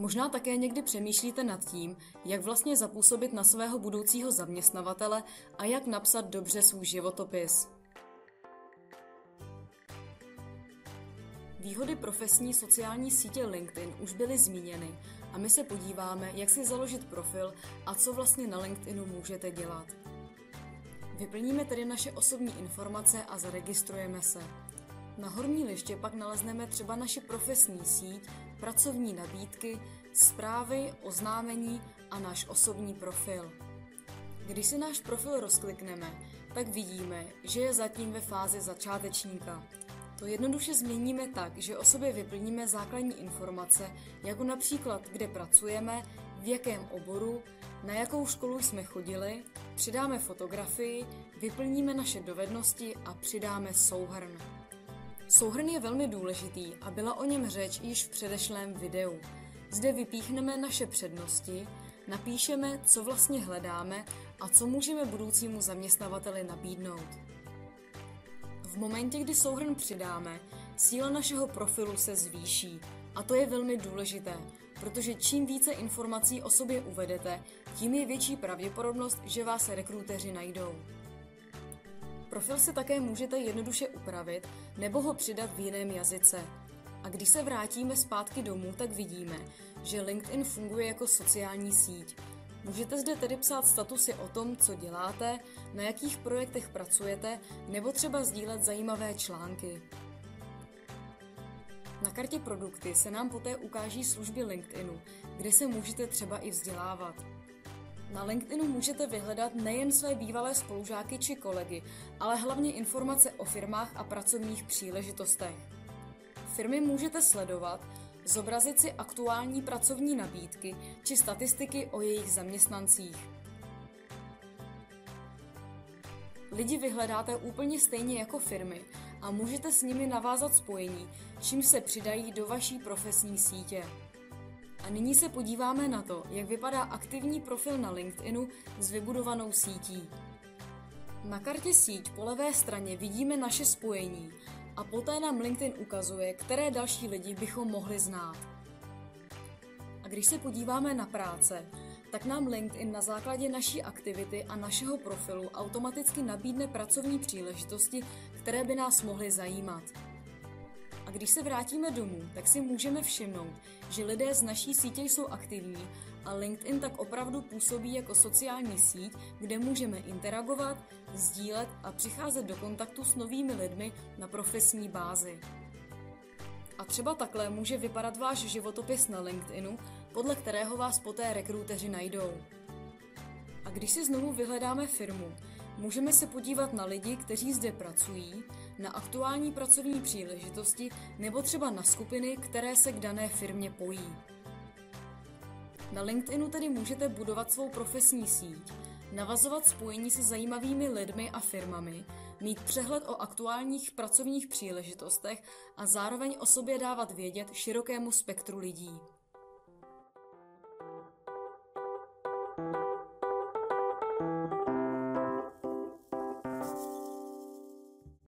Možná také někdy přemýšlíte nad tím, jak vlastně zapůsobit na svého budoucího zaměstnavatele a jak napsat dobře svůj životopis. Výhody profesní sociální sítě LinkedIn už byly zmíněny a my se podíváme, jak si založit profil a co vlastně na LinkedInu můžete dělat. Vyplníme tedy naše osobní informace a zaregistrujeme se. Na horní liště pak nalezneme třeba naši profesní síť, pracovní nabídky, zprávy, oznámení a náš osobní profil. Když si náš profil rozklikneme, tak vidíme, že je zatím ve fázi začátečníka. To jednoduše změníme tak, že o sobě vyplníme základní informace, jako například, kde pracujeme, v jakém oboru, na jakou školu jsme chodili, přidáme fotografii, vyplníme naše dovednosti a přidáme souhrn. Souhrn je velmi důležitý a byla o něm řeč již v předešlém videu. Zde vypíchneme naše přednosti, napíšeme, co vlastně hledáme a co můžeme budoucímu zaměstnavateli nabídnout. V momentě, kdy souhrn přidáme, síla našeho profilu se zvýší. A to je velmi důležité, protože čím více informací o sobě uvedete, tím je větší pravděpodobnost, že vás rekruteři najdou. Profil si také můžete jednoduše upravit nebo ho přidat v jiném jazyce. A když se vrátíme zpátky domů, tak vidíme, že LinkedIn funguje jako sociální síť. Můžete zde tedy psát statusy o tom, co děláte, na jakých projektech pracujete, nebo třeba sdílet zajímavé články. Na kartě produkty se nám poté ukáží služby LinkedInu, kde se můžete třeba i vzdělávat. Na LinkedInu můžete vyhledat nejen své bývalé spolužáky či kolegy, ale hlavně informace o firmách a pracovních příležitostech. Firmy můžete sledovat, zobrazit si aktuální pracovní nabídky či statistiky o jejich zaměstnancích. Lidi vyhledáte úplně stejně jako firmy a můžete s nimi navázat spojení, čímž se přidají do vaší profesní sítě. A nyní se podíváme na to, jak vypadá aktivní profil na LinkedInu s vybudovanou sítí. Na kartě síť po levé straně vidíme naše spojení a poté nám LinkedIn ukazuje, které další lidi bychom mohli znát. A když se podíváme na práce, tak nám LinkedIn na základě naší aktivity a našeho profilu automaticky nabídne pracovní příležitosti, které by nás mohly zajímat. A když se vrátíme domů, tak si můžeme všimnout, že lidé z naší sítě jsou aktivní a LinkedIn tak opravdu působí jako sociální síť, kde můžeme interagovat, sdílet a přicházet do kontaktu s novými lidmi na profesní bázi. A třeba takhle může vypadat váš životopis na LinkedInu, podle kterého vás poté rekruteři najdou. A když si znovu vyhledáme firmu, můžeme se podívat na lidi, kteří zde pracují, na aktuální pracovní příležitosti nebo třeba na skupiny, které se k dané firmě pojí. Na LinkedInu tedy můžete budovat svou profesní síť, navazovat spojení se zajímavými lidmi a firmami, mít přehled o aktuálních pracovních příležitostech a zároveň o sobě dávat vědět širokému spektru lidí.